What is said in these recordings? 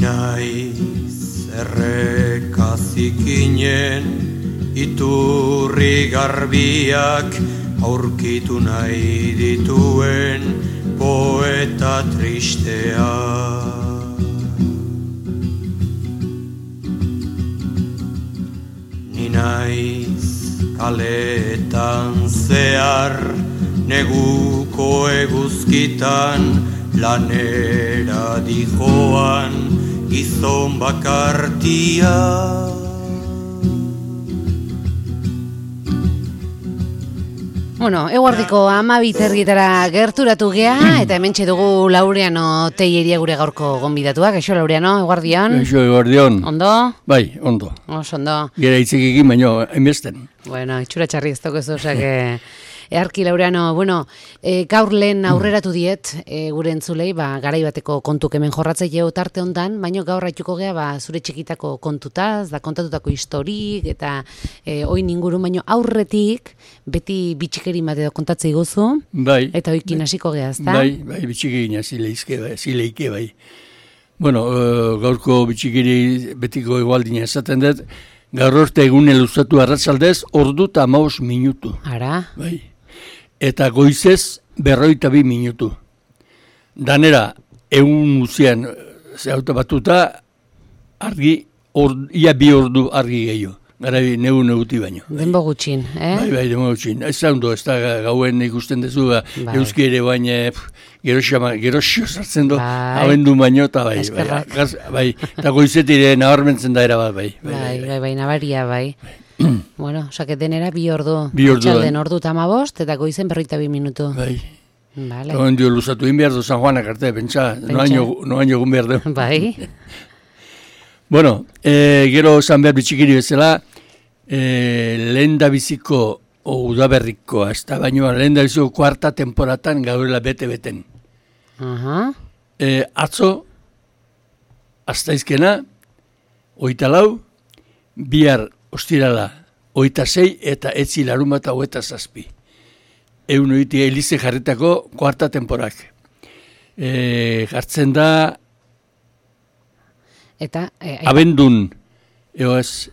naiz errekazikinen iturri garbiak aurkitu nahi dituen poeta tristea. Ni naiz kaletan zehar neguko eguzkitan lanera dijoan gizon bakartia. Bueno, eguardiko 12:00 gerturatu gea, eta hementxe dugu Laureano Telleria gure gaurko gonbidatuak. Kaixo Laureano, eguardion. Kaixo eguardion. Ondo? Bai, ondo. Oso ondo. Gera hitzekin baino, enbesten. Bueno, itxura txarri ez tokezu, osake... Earki Laureano, bueno, gaur lehen aurreratu diet gure entzulei, garai bateko kontuk hemen jorratzaileo tarte hontan, baino gaur haituko gea zure txikitako kontutaz, da kontatutako historik, eta oin ingurun, baino aurretik, beti bitxikeri bat edo kontatzei gozu, bai, eta oikin hasiko gea, ezta? Bai, bitxikeria zileike bai. Bueno, gaurko bitxikeri betiko egualdina esaten dut, gaur orte egune luzatu arratsaldez, ordu eta 15 minutu. Ara? Bai. Eta goizez 42 minutu. Danera, egun guzian zehauta batuta, argi, ia 2 ordu argi gehiago. Gara neguti baino. Denbo gutxin, Bai, denbo gutxin. Ez zaundo, ez da gauen ikusten dezu, euski ere baina gerosio sartzen du, abendu baino, eta bai. Eta goizetire nabarmentzen da era bat, bai. Bai, nabaria, bai. Bueno, osake denera 2 ordu. 2 ordu. Txalden ordu eta 15, eta goizen 42 minutu. Bai. Vale. Ondio luzatu inbiar du San Juanak arte, pentsa, noaino egun behar du. Bai. Bueno, gero esan behar bitxikiri bezala, lehen da biziko udaberrikoa, ez da baino, lehen da biziko 4. temporatan gaurela bete-beten. Atzo, aztaizkena, 24, bihar ostirala 26 eta etzi larunbata 27. Egunoiti Elize jarritako 4. temporak. Jartzen da eta abendun ez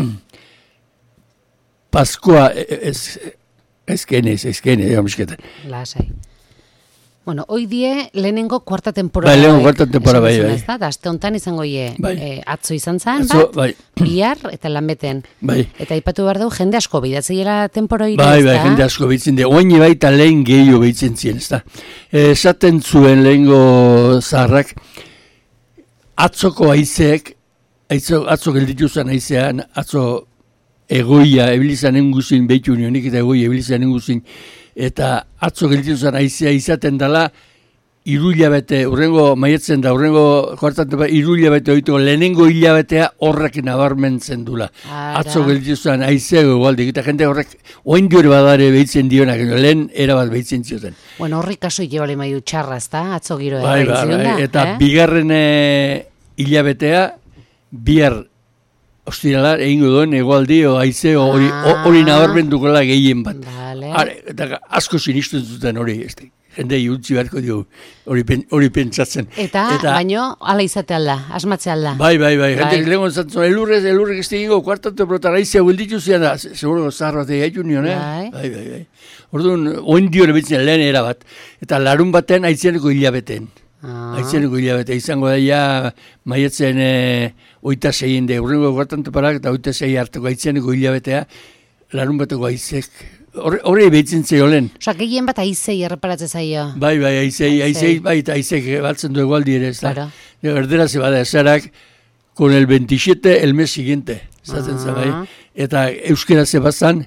Paskoa ezkene lasai. Bueno, hoy die lehenengo 4. temporada. Bai, lehenengo 4. temporada bai. Da aste hontan izango ie atzo izan zen, bihar eta lanbeten. Bai. Eta aipatu behar dugu jende asko bidatzeiela temporoi. Bai, jende asko bidatzen dira. Oaini baita lehen gehiago bidatzen ziren, ezta. Esaten zuen lehengo zaharrak, atzoko haizeek, atzo gelditu zen haizean, atzo egoia ebilizan enguzin, behitu unionik eta egoia ebilizan enguzin, eta atzo gelditu zen haizea izaten dela, 3 hilabete, urrengo maietzen da, urrengo kuartan, 3 hilabete oituko, lehenengo hilabetea horrek nabarmentzen dula. Atzo gelditu zen haizea egualdik, eta jende horrek, oain diore badare behitzen dionak, lehen erabat behitzen zioten. Bueno, horrik kaso ikebale maiu txarra, ezta? Atzo giro eta bigarren hilabetea, bihar ostirala egingo duen egualdi haize hori nabarmendukola gehien bat. Eta asko sinisten zuten hori, jende utzi beharko dio hori pentsatzen. Eta baino, ala izate alda, asmatze alda. Bai, jende lehen gonzatzen, elurrek ez tegingo, 4. temporatan haizea huelditu zian da, seguro zahar bat egaitu nion, Bai. Orduan, oen diore betzen lehen erabat, eta larun baten haizeaneko hilabeteen. Haizeneko hilabete izango da ja maietzen 26 de urrengo 4. temporak eta 26 arteko haizeneko hilabetea larun bateko haizek. Horri behitzen zeio lehen. Osa, gehien bat haizei erreparatzen zaio. Bai, haizei, eta haizek batzen du egualdi ere, ez da. Erdera ze bada esarak, con el 27 el mes siguiente, zaten bai. Eta euskera ze bazan,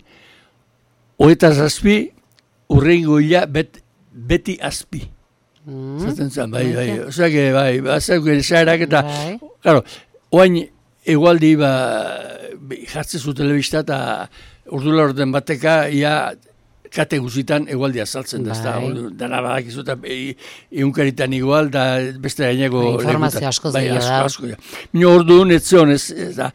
27 urrengo hila beti azpi. Zaten zen, bai. Osea, bai, bazak esarak eta, claro, oain egualdi jartzen zu telebista eta urdula orden bateka, ia kate guzitan egualdia saltzen da, dara badakizu eta eunkaritan igual, da beste gaineko informazio asko zeia da. Asko. Mino orduan ez zion,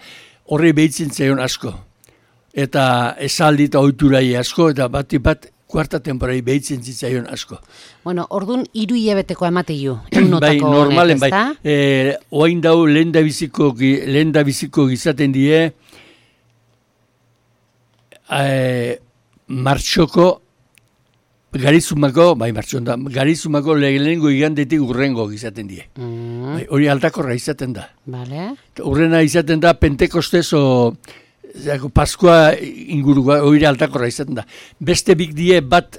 horri behitzen zeion asko. Eta esaldi eta oiturai asko, eta bat kuarta temporai behitzen zitzaion asko. Bueno, orduan 3 hilabeteko emateiu. Bai, normalen, bai. Oain dau lehen da biziko gizaten die, martxoko, garizumako lehenengo igandetik urrengo izaten die. Bai, hori aldakorra izaten da. Vale. Urrena izaten da Pentecostes o Paskua ingurua hori aldakorra izaten da. Beste bik die bat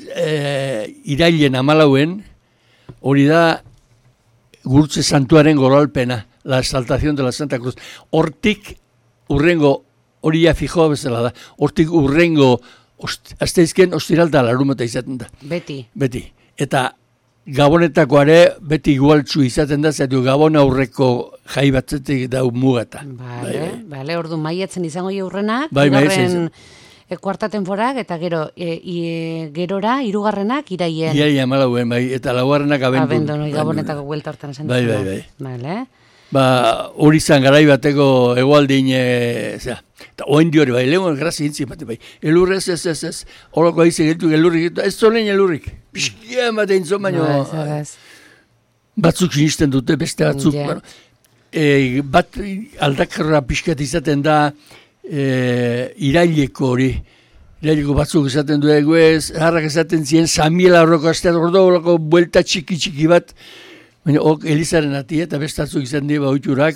irailen 14, hori da Gurutze Santuaren goralpena, la exaltación de la Santa Cruz. Hortik urrengo, hori ja fijoa bezala da, hortik urrengo asteizken ostiralta larumata izaten da. Beti. Eta Gabonetakoare beti igualtzu izaten da, zaitu Gabon aurreko jai batzetik dau mugata. Bale, ordu maiatzen izango jaurrenak, kuarta tenforak, eta gerora, 3. iraien. Iraien 14, bai, eta 4. abendun. Gabonetako guelta hortan esan. Bai. Bale. Hori zan garai bateko egualdin, eta oen diori, bai, lehuen grazi intzi bat, bai, elurri ez, horako aize geltu, elurrik, ez zolen elurrik, pixkia ematen zon, baina batzuk sinisten dute, beste batzuk, bat aldakarra pixkat izaten da, iraileko batzuk izaten du eguez, harrak izaten ziren, Samiela horroko asteat, horroko buelta txiki bat, baina Elizaren ati eta bestatzuk izan dira oiturak,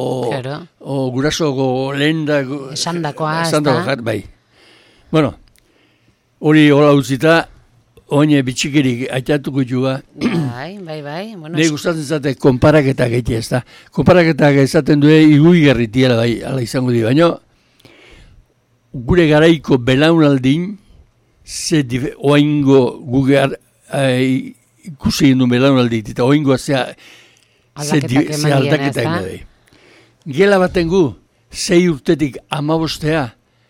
o gurasoko lehen da... Esandakoa, bai. Bueno, hori hola utzita, oine bitxikirik aitatuko jua. Bai. Nei gustatzen zate konparaketak egitea, ez da. Konparaketak ezaten du igui gerritiela, bai, ala izango dira. Baina, gure garaiko belaunaldin, oaingo gugear... ikusi egin du belaunaldit, eta oingoa ze aldaketak eman. Gela baten gu, 6 urtetik 15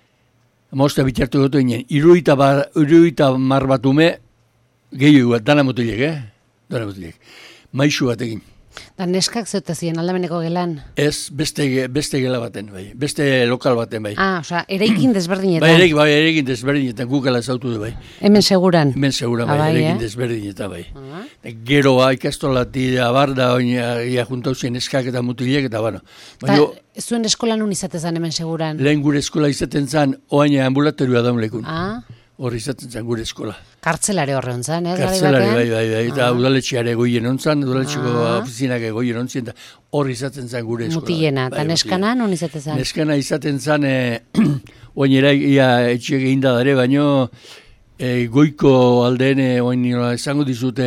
bitartu gotu ginen, 70 batume, gehiago, dana mutilek, maixu batekin. Da neskak zeuta ziren aldameneko gelan? Ez, beste gela baten, bai. Beste lokal baten, bai. Osea, eraikin desberdinetan. Bai, eraikin desberdinetan, gukala zautu du, bai. Hemen seguran? Hemen seguran, bai, eraikin desberdinetan, bai. Geroa, ikastolati, abarda, ia juntau zen neskak eta mutilek, eta bueno. Zuen eskola nun izatezan hemen seguran? Lehen gure eskola izaten zan, oaina ambulatorioa daunlekun. Hor izaten zen gure eskola. Kartzelare horre ontzan, Kartzelare, bai. Eta udaletxeare goien ontzan, udaletxeko ofizinak goien ontzien, eta hor izaten zen gure eskola. Mutilena, eta neskana non izaten zen? Neskana izaten zen, oinera etxiek egin da dare, baino goiko aldeen, oinera esango dizute,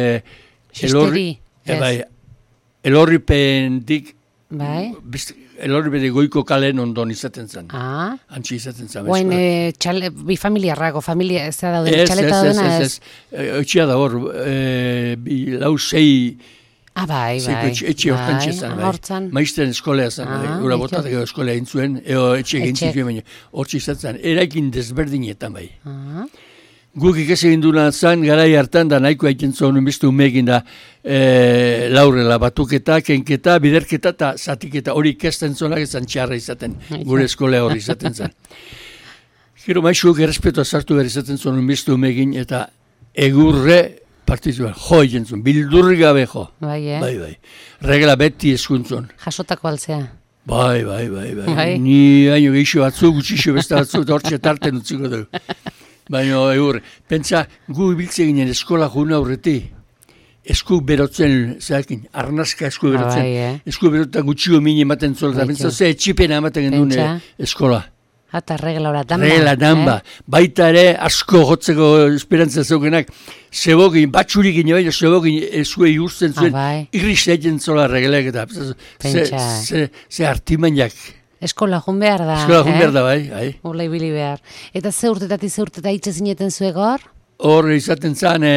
elorripentik, elorripetik goiko kalen ondon izaten zen. Antxi izaten zen. Oain, bi familiarrako, familia ez da daude, txaleta daudena ez? Etxia da hor, lau 6... Bai. Etxe hortan txezan, bai. Maizten eskolea zen, gura botateko eskolea intzuen, etxe egin zituen, baina hortzi izatzen, eraikin desberdinetan, bai. Guk ikasegin duna zan, garai hartan da nahiko haiten zuen beste umeekin da laurela, batuketa, kenketa, biderketa eta zatiketa hori ikasten zonak ezan txarra izaten, gure eskolea hori izaten zen. Gero maixuak errespetua sartu behar izaten zuen beste umeekin eta egurre partizua, jo egin zuen, bildurri gabe jo. Bai. Regla beti eskuntzun. Jasotako altzea. Bai. Ni haino geixo batzuk, gutxixo beste batzuk, eta hortxe tarten utziko dugu. Baina, pentsa, gu ibiltze ginen eskola juna aurreti, esku berotzen, zeakin, arnazka esku berotzen, esku berotzen gutxio mini ematen zola, eta pentsa, ze etxipena ematen genduen eskola. Eta regla hori, damba. Regla, damba. Baita ere, asko jotzeko esperantza zeukenak, zebokin, batxurik gine baina, zebokin esue igurtzen zuen, irriz egin zola regelak, eta ze artimainak. Eskola jun behar da. Eskola jun behar da, bai. Ola ibili behar. Eta ze urtetatik hitz zineten zuek hor? Hor izaten zan,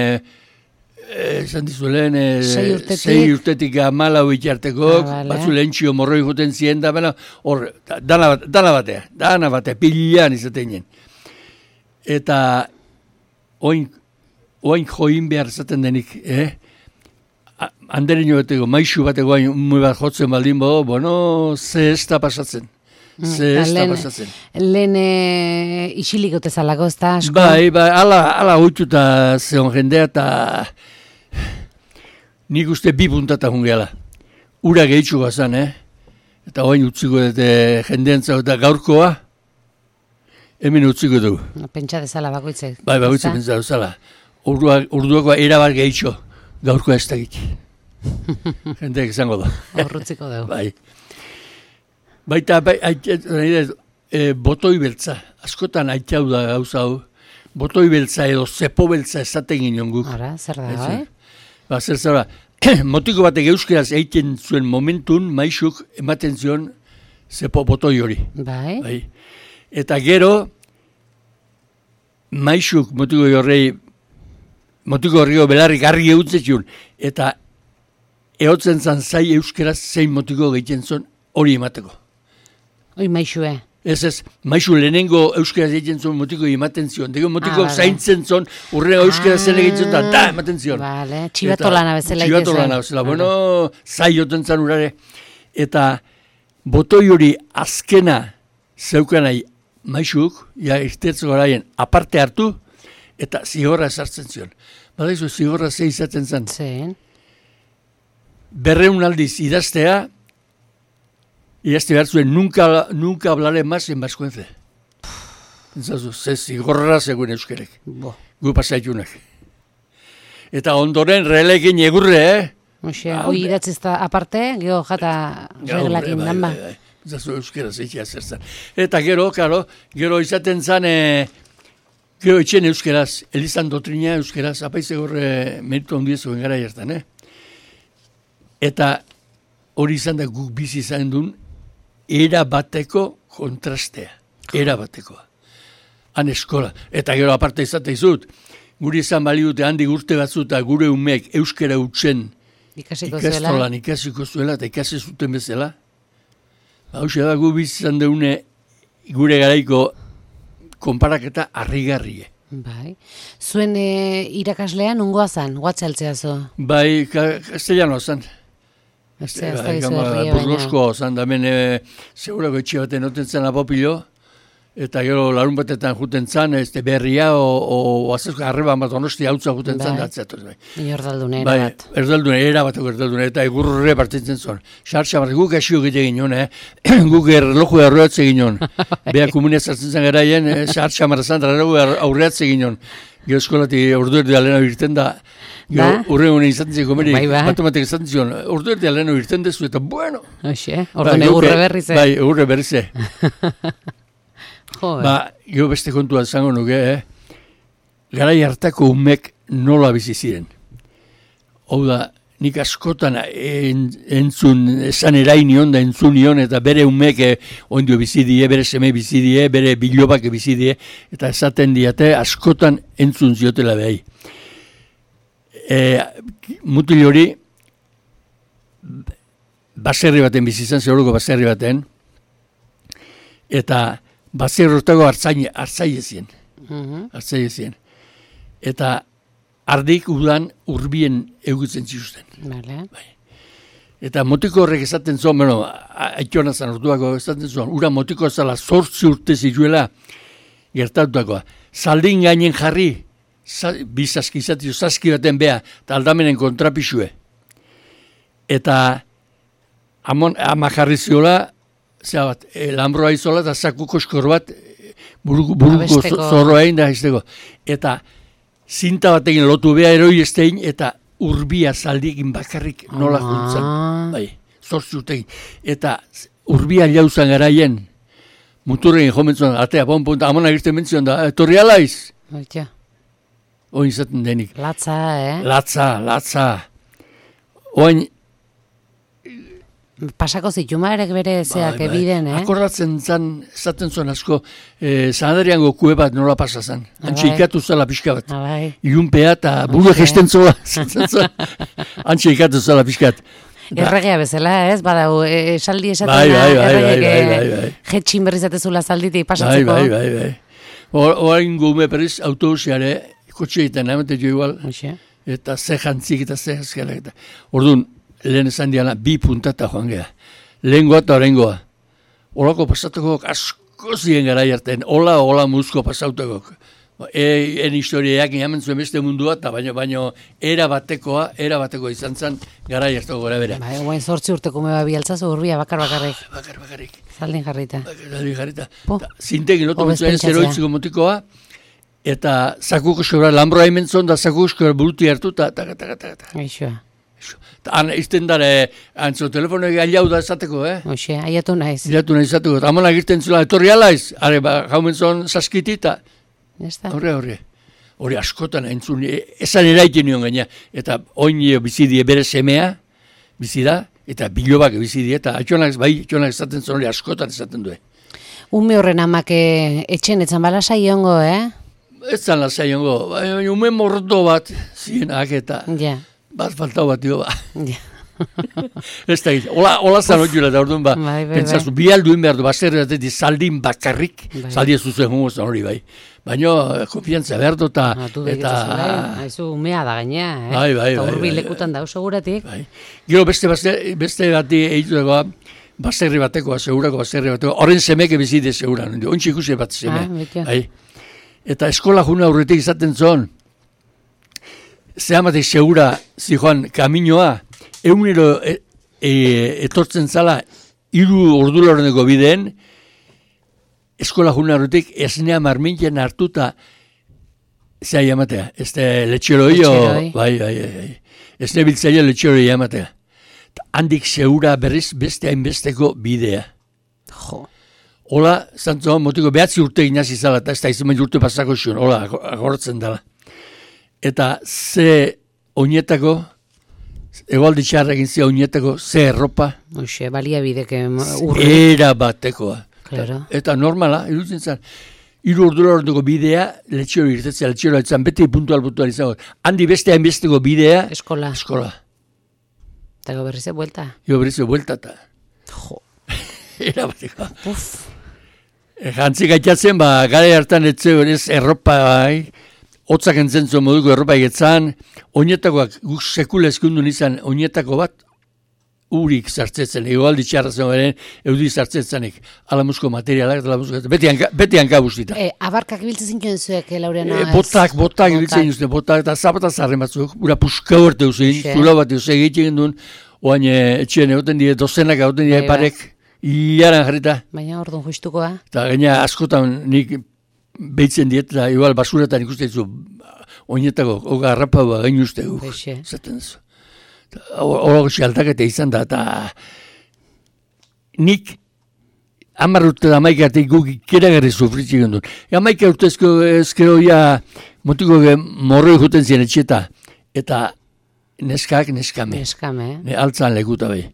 esan dizu lehen, 6 urtetik 14 itarteko, batzu lehen txio morroi juten ziren da, hor, dana batea, pilean izaten nien. Eta oin join behar izaten denik, Andereño bateko, maixu bateko hain bat jotzen baldin bo, bueno, ze ez da pasatzen. Ze ez da pasatzen. Lehen isilik otezalako, ez da asko? Bai, ala hutsuta zeon jendea, eta nik uste 2 puntata jungeala. Ura gehitxuga zan, Eta oain utziko dute jendean zau, eta gaurkoa, hemen utziko dugu. Pentsa dezala bakoitzek. Bai, bakoitzek pentsa dezala. Urduakoa erabar gehitxo, gaurkoa ez dakit. Jendeak izango da. Horrutziko dugu. Bai. Baita, botoi beltza. Askotan aitau da gauza hau. Botoi beltza edo zepo beltza esaten ginen guk. Ara, zer da, Ba, zer zara. Motiko batek euskeraz egiten zuen momentun, maixuk ematen zion zepo botoi hori. Bai. Eta gero, maixuk motiko horrego belarrik argi egutzen zion. Eta ehotzen zan zai euskeraz zein motiko egiten zuen hori emateko. Oi, maixue. Ez, maixu lehenengo euskeraz egiten zuen motiko ematen zion. Dego motiko zaintzen zuen, urrengo euskeraz zen egiten zuen, da ematen zion. Vale, txibatolana bezala. Txibatolana bezala, bueno, zai joten zan urare. Eta botoi hori azkena zeukanai maixuk, ja irtetzeko garaien aparte hartu, eta zigorra esartzen zion. Badaizu, zigorra ze izaten zen. Zen. 200 aldiz idaztea, idazte behar zuen, nunca hablaré más en vascuence. Entzazu, ze zigorra zegoen euskerek. Gu pasaitunak. Eta ondoren reglekin egurre, Hoi idatziz da aparte, geho jata reglakin danba. Entzazu, euskera zeitzea zertzen. Eta gero izaten zan, gero etxen euskeraz, elizan dotrina euskeraz, apaize gorre meritu ondiezoen gara jartan, Eta hori izan da guk bizi izan duen, era bateko kontrastea. Era batekoa. Han eskola. Eta gero aparte izate izut, guri izan baliute handik urte batzu eta gure umeek euskera utzen ikastolan ikasiko zuela eta ikasi zuten bezala. Hauxe da gu bizi izan deune gure garaiko konparaketa harrigarrie. Bai. Zuen irakaslea nungoa zan? Guatzeltzea zo? Bai, castellano zan. Burgosko zan, damen segurako etxe baten noten zan apopilo, eta gero larun batetan juten zan, berria, o azezko arreba bat onosti hautza juten zan, datzatu. Erdaldune erabat. Erabateko erdaldune, eta egurre partitzen zuen. Xarxa bat, guk asio gite ginen, guk erloju aurreatze ginen. Beha komunia zartzen zan garaien, xarxa marazan, aurreatze ginen. Gero eskolati orduerdi alena irten da, urre honen izaten zeko meri, matematik izaten zion, orduerdi alena irten dezu, eta bueno. Oxe, orduan egurre berrize. Bai, egurre berrize. Gero beste kontua zango nuke, garai hartako umek nola bizi ziren. Hau da, nik askotan entzun, esan erainion da entzun nion, eta bere umek ondio bizidie, bere seme bizidie, bere bilobak bizidie, eta esaten diate askotan entzun ziotela behai. Mutil hori, baserri baten bizizan, zehoruko baserri baten, eta baserri hortako hartzaile zien. Eta ardik udan urbien egutzen zituzten. Bai. Eta motiko horrek esaten zuen, aitona zan orduako esaten zuen, ura motiko zala 8 urte zituela gertatutakoa. Zaldin gainen jarri, bizazki izatio, zazki baten beha, eta aldamenen kontrapixue. Eta ama jarri ziola, lambroa izola, eta zakuko eskor bat, buruko zorroa egin da izteko. Eta zinta batekin lotu beha eroi estein, eta urbia zaldikin bakarrik nola juntzan. Bai, 8 urtekin. Eta urbia jauzan garaien, muturrein jomentzuan, atea, ponta, amona irten mentzion da, etorri alaiz. Oitia. Oin izaten denik. Latza, Latza. Oin... Pasako zituma erek bere zeak ebiden, Akordatzen zan, esaten zuen asko, zanadariango kue bat nola pasa zan. Antxe ikatu zala pixka bat. Ilunpea eta buru gesten zola. Antxe ikatu zala pixka bat. Erregea bezala, ez? Badau, esaldi esaten erregek jetxin berrizatezula zalditik pasatzeko. Bai. Horain gume periz autobusiare, kotxe egiten, emate jo igual. Eta ze jantzik eta ze jazkara. Orduan, lehen esan diala, 2 puntata joan geha. Lehengoa eta horrengoa. olako pasatuko asko ziren gara jarten, hola muzko pasautuko. En historiak inamen zuen beste mundua, eta baino era bateko izan zen gara jartuko gara bera. Bai, guain 8 urteko meba bialtzazu urbia bakarrik. Bakarrik. Zaldin jarrita. Zintegin, lotu mutzuen zeroitziko motikoa, eta zakuko sobra, lambroa imentzon, da zakuko buruti hartu, eta. Aixoa. Han izten dara, antzo, telefono ailau da esateko, Oxe, aiatu naiz. Aiatu naiz esateko, eta amona egiten zula, etorri alaiz, jaumentzon saskitita. Horre. Hori askotan entzun, esan eraiten nion gaina, eta oin bizidie bere semea, bizida, eta bilobak bizidie, eta atxonak esaten zuen hori askotan esaten du. Ume horren amak etxen etzan balasai ongo, Ez zan lasai ongo, ume mordo bat, zienak eta bat faltau bat dio, Ja. Ez da egin, hola zan hotxula da orduan, pentsazu, bi alduin behar du, baserri batetik zaldin bakarrik, zaldi ez duzen hongo zan hori, baina konfiantza behar du, eta... Haizu umea da gainea, Bai. Urbi lekutan dau, seguratik. Gero beste bati egitu dagoa, baserri batekoa, segurako baserri batekoa, horren semeke bizide seguran, ontsi ikusi bat seme. Eta eskola juna aurretik izaten zon, zehamatek segura zijoan kaminoa, egunero etortzen zala 3 ordularreneko bideen, eskola juna horretik esnea marmintzen hartuta zea jamatea. Letxeroi. Bai. Esne biltzaile letxeroi jamatea. Handik segura berriz beste hainbesteko bidea. Jo. Hola, zantzoan motiko 9 urte ginazi zala, eta ez da izan urte pasako zion, hola, agortzen dela. Eta ze oinetako, egualdi txarrekin ze oinetako, ze erropa. Oxe, balia bideke urri. Era batekoa. Claro. Eta normala, irutzen zen, 3 ordularreneko bidea, letxero irtetzea, letxero etzan, beti puntual izango. Handi beste hainbesteko bidea. Eskola. Eta go berrize buelta. Eta. Jo. Era batekoa. Jantzik gaitatzen, gara hartan ez erropa, hotzak entzen zuen moduko erropa egetzan, oinetakoak, guk sekula eskundun izan, oinetako bat, urik zartzetzen, egoaldi txarra zen beren, eudi zartzetzenik, alamuzko materialak, beti hanka bustita. Abarkak ibiltzen zinken zuek, Laureano? Botak ibiltzen zuen, botak, eta zapata zarren batzuk, ura puska huerte uzein, zula bat uzein egiten duen, oain etxien egoten die, dozenak egoten die parek, iaran jarrita. Baina orduan justukoa. Eta gaina askotan nik behitzen diet, eta igual basuratan ikusten zu, oinetako, oga harrapau gain uste guk. Zaten zu. Hora aldaketa izan da, eta nik 10 urte da 11 arte guk ikeragarri sufritzik gendun. 11 urtezko ezkero ja motiko morroi juten ziren etxeta, eta neskame. Altzan lekuta bai.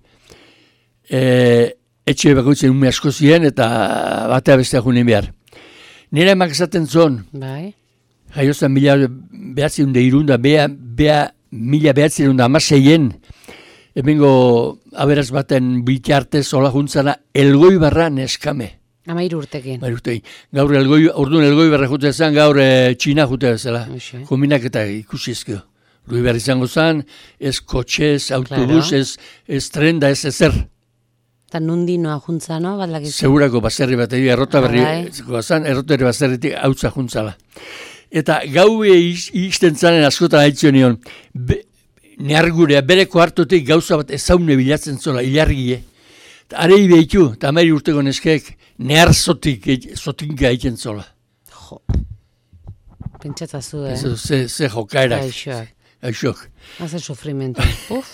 Etxe bakoitzen ume asko ziren, eta batea bestea junin behar. Nire emak esaten zon, jaiozan 1903, mila behatzerunda amaseien, ebengo aberaz baten bitartez hola juntzana, elgoi barra neskame. 13 urtekin. Gaur orduan elgoi barra jute zen, gaur txina jute bezala. Kominak eta ikusi ezkio. Elgoi barra izango zen, ez kotxe, ez autobus, ez tren da ez ezer. Eta nundi noa juntza, no? Segurako baserri bat, errota berri, errotari baserritik hautza juntzala. Eta gaue izten zanen askotan haitzio nion, nehargurea, bereko hartotik gauza bat ezaune bilatzen zola, hilargie. Arei behitu, eta 10 urteko neskeek, nehar zotinka egiten zola. Jo, pentsatzazu, Ze jokaera. Aixok. Hazen sufrimento.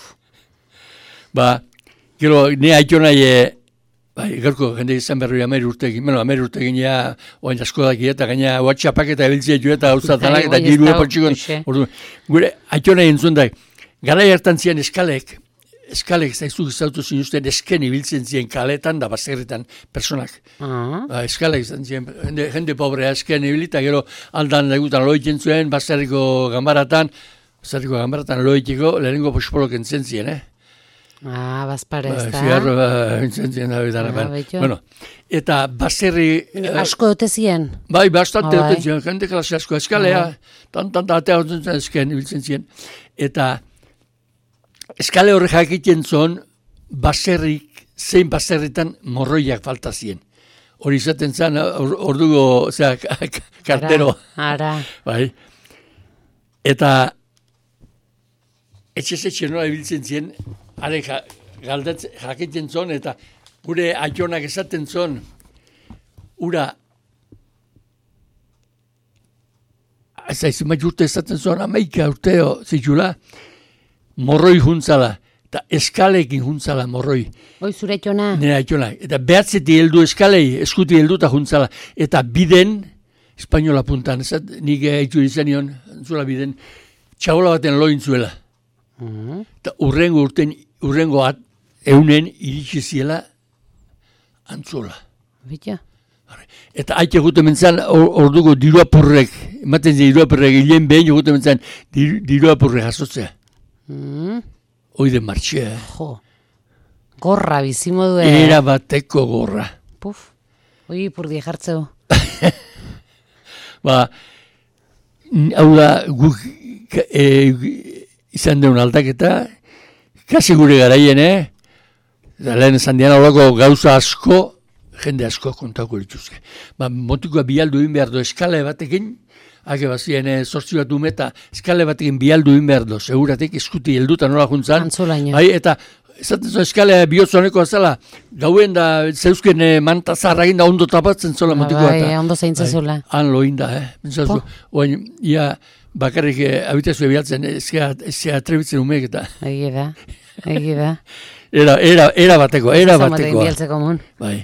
Gero, ne haito nahi, gaurko jende izan berri 10 urtekin, 10 urtekin ja, oain asko daki eta gaina WhatsAppak eta ebiltzea jo eta gauzatanak eta dirue potxikon. Gure, haito nahi entzun da, gara hartan zian eskalek zaizuk izautu zinuzten esken ibiltzen ziren kaletan da baserritan personak. Eskalek izan ziren, jende pobrea esken ibilita, gero aldan dagutan loitzen zuen, baserriko gambaratan loitiko, lehenengo pospolok entzen ziren, Bazpare, ez da? Zigarro, entzen da bitara. Bueno, eta baserri... Asko dute ziren? Bai, bastante dute ziren, jende klase asko eskalea, atea duten zen esken ibiltzen ziren. Eta eskale horre jakiten zon, baserrik zein baserritan morroiak falta zien. Hori izaten zen, orduko, kartero. Ara. Bai. Eta etxe nola ibiltzen zien, are jakiten zon, eta gure aitonak esaten zon, ura, zaizumat urte esaten zon, 11 urteo zitula, morroi juntzala, eta eskaleekin juntzala morroi. Hoi zure aitona? Nire aitona. Eta behatzeti heldu eskalei, eskuti helduta juntzala. Eta biden, espainola puntan, nik haitu izan nion, zula biden, txabola baten loin zuela. Eta urrengo eunen iritsi ziela antzola. Bita? Eta haite gute mentzan, orduko diruapurrek, ematen zen diruapurrek, hilen behin gute mentzan, diruapurrek jasotzea. Oide martxea. Jo, gorra bizimodu. Era bateko gorra. Puf, oi ipurdi jartzeu. Hau da, guk izan deun aldaketa, kasi gure garaien, lehen esan dian horako gauza asko, jende asko kontako dituzke. Motikoa bialdu egin behar do, eskale batekin, hake bazien, zortzi bat umeta, eskale batekin bialdu egin behar do, seguratik eskuti helduta nola juntzan. Antzolaino. Bai, eta esaten zo eskale bihotzoneko azala, gauen da, zeuzken manta zarragin da ondo tapatzen zola motikoa. Bai, ondo zeintzen zola. Han loin da, Oain, ia, bakarrik abitazue bialtzen, ezea atrebitzen umeek eta. Egi da. Era bateko. Bialtzeko mun. Bai.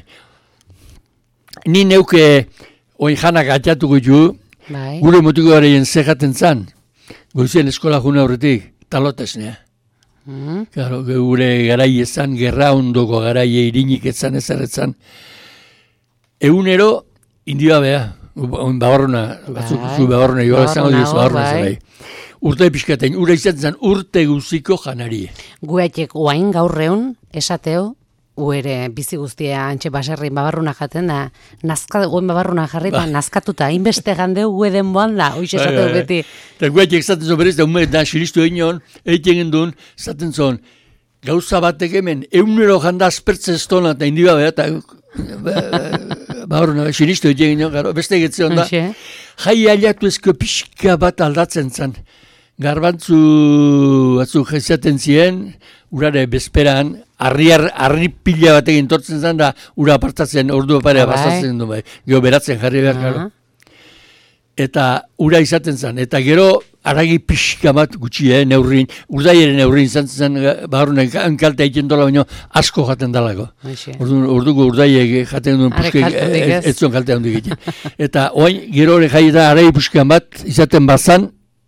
Ni neuke oin janak atxatuko ju, bai. Gure motiko gareien zehaten zan, goizien eskola juna horretik, talotesnea. Claro, gure garai ezan, gerra ondoko garaie irinik ezan ezarretzan. Egunero, india beha, babarruna, batzuk zu babarruna, joa ezango dizu babarruna zerai. Urte pixkaten, ura izaten zan, urte guziko janarie. Gueatek oain gaurreun, esateo, uere bizi guztia antxe baserrin babarruna jaten da, guen babarruna jarri da, nazkatuta, hainbeste gandeu gueden boan da, hoiz esateu beti. Eta gueatek esaten zon berez, da ume, da xiristu egin egiten gendun, esaten zon, gauza batek hemen, eunero janda aspertze ez tona, eta indiba beha, eta babaruna, xiristu egiten egin, beste egetze onda, jai aliatu ezko pixka bat aldatzen zan. Garbantzu batzuk esaten ziren, urare bezperan, harri pila batekin tortzen zen da, ura apartatzen, ordu aparea bazatzen du bai. Gero beratzen jarri behar gero. Eta ura izaten zen, eta gero aragi pixka bat gutxi, neurrin, urdaiaren neurrin izan zen, baharunek hankaltea egiten dola baino asko jaten dalako. Orduko urdaiek jaten duen puskek ez zuen kaltea handik egiten. Eta oain, gero hori jai da aragi puskan bat izaten bazan,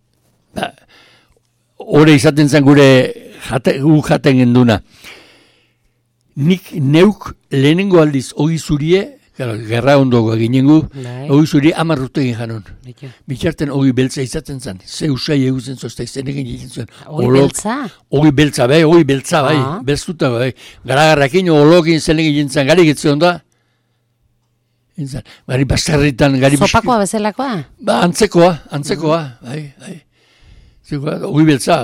hori izaten zen gure jaten genduna. Nik neuk lehenengo aldiz ogi zurie, gerra ondoko eginengu, ogi zurie 10 urte egin janon. Bitxarten ogi beltza izaten zen, ze usai eguzen zozta izen egin egin zuen. Ogi beltza? Ogi beltza bai, beltzuta bai. Garagarrakin olokin zen egin zen, gari gitzen da. Gari baserritan, gari biski. Zopakoa bezalakoa? Antzekoa, bai. Ogi beltza,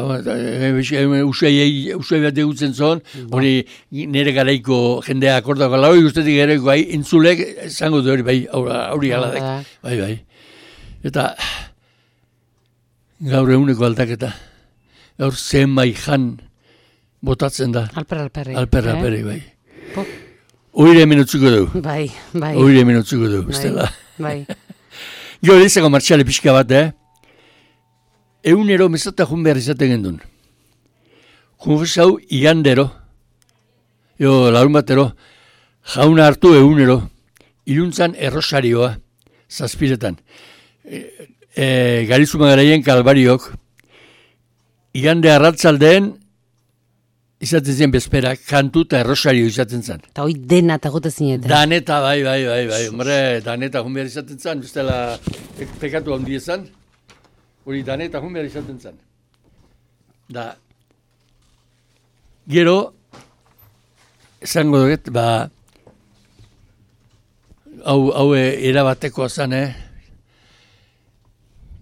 usai bat egutzen zon, hori nire garaiko jendea akordako lau, ikustetik garaiko bai, intzulek, zango du hori bai, hori galadek. Bai. Eta gaur eguneko aldaketa, gaur zen bai jan botatzen da. Alperri, bai. Oire hemen utzuko du. Bai. Oire hemen utzuko du, bestela. Bai. Jo, elizako martxale pixka bat, Egunero mesata jun behar izaten gendun. Konfesau igandero, larun batero, jauna hartu egunero, iluntzan errosarioa, zazpiretan. Garizuma garaien kalbariok, igande arratzaldeen, izaten zen bezperak, kantu eta errosario izaten zen. Eta hoi dena eta gote zineten. Daneta, bai. Hombre, daneta jun behar izaten zen, bestela pekatu handi ezan. Hori daneta jun behar izaten zen. Da, gero, esango duget, hau erabatekoa zen,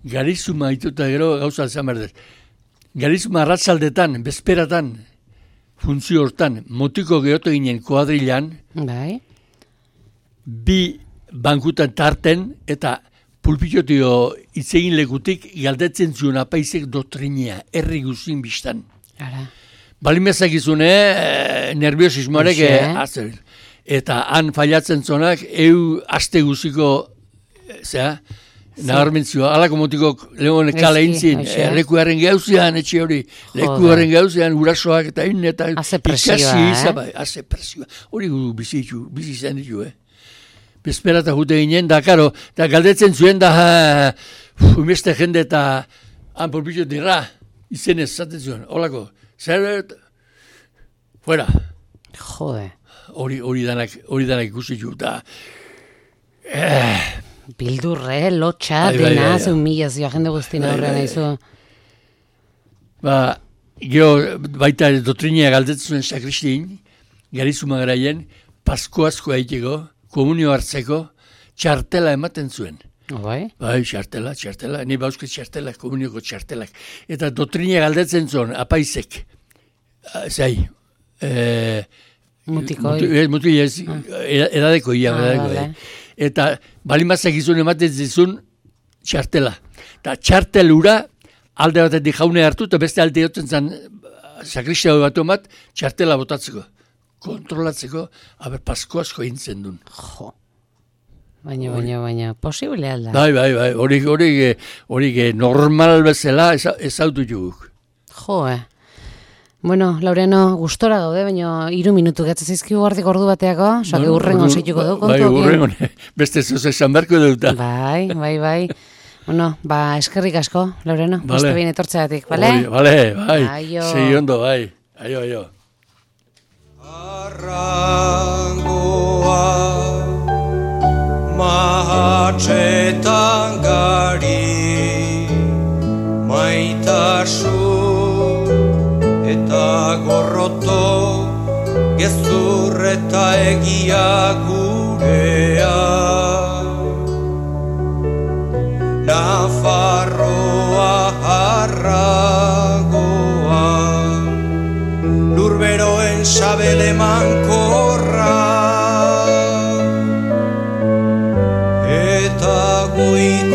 Garizuma ituta gero gauza izan berdez. Garizuma arratzaldetan, bezperatan, funtzio hortan, motiko gehoto ginen kuadrilan, Bai. bi bankutan tarten, eta pulpitotio itzegin lekutik galdetzen zuen apaizek doktrinea, herri guzin biztan. Ara. Balimezak izune, nerviosismoarek azer. Eta han fallatzen zonak, aste guziko, nabarmentzioa, alako motikok lehon kala intzin, lekuaren gauzean, etxe hori, lekuaren gauzean, urasoak eta haze presioa. Hori bizi izan ditu, Bezperata jute ginen, da, karo, da galdetzen zuen, da, umeste jende eta han polpitxo dira, izenez, zaten zuen, holako, zer, fuera. Jode. Hori danak ikusi du, da, Bildurre, lotxa, dena, zeun milazioa, jende guztina horrean aizu. Gero, baita doktrinea galdetzen zuen sakristin, garizuma garaien, paskoazkoa egiteko, komunio hartzeko, txartela ematen zuen. Bai? Bai, txartela, ni bauzke txartela, komunioko txartelak. Eta doktrinea galdetzen zuen, apaizek, Mutiko. Edadeko ia. Eta balimazak izun ematen zizun txartela. Eta txartelura alde batetik jaune hartu, eta beste alde jotzen zen sakristia batu emat, txartela botatzeko. Kontrolatzeko, paskoazko hintzen duen. Jo. Baina, posible alda. Bai, hori normal bezala ezautu juguk. Jo, Bueno, Laureano, gustora gaude, baina 3 minutu gatza zaizkigu gartik ordu bateako, soak urrengo seituko du, kontu. Bai, urrengo, beste zuze esan barko duta. Bai. Bueno, eskerrik asko, Laureano, beste behin etortzeatik, bale? Bale, bai, segi ondo, bai, aio. Arrangoa mahatxetan gari maitasun eta gorroto gezur eta egia gurea Nafarroa harragoa lurberoen sabele mankorra eta guita